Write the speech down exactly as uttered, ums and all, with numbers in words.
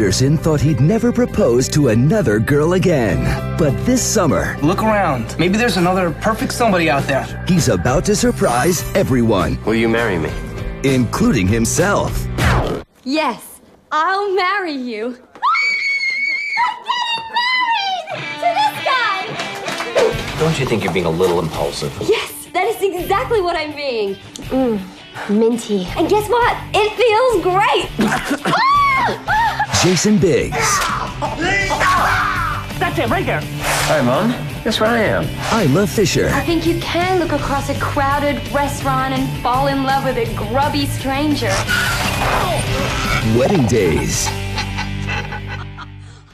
Anderson thought he'd never propose to another girl again. But this summer... Look around. Maybe there's another perfect somebody out there. He's about to surprise everyone. Will you marry me? Including himself. Yes, I'll marry you. I'm getting married! To this guy! Don't you think you're being a little impulsive? Yes, that is exactly what I'm being. Mmm, minty. And guess what? It feels great! Jason Biggs. That's it, right there. Hi, Mom. That's where I am. Isla Fisher. I think you can look across a crowded restaurant and fall in love with a grubby stranger. Wedding Days.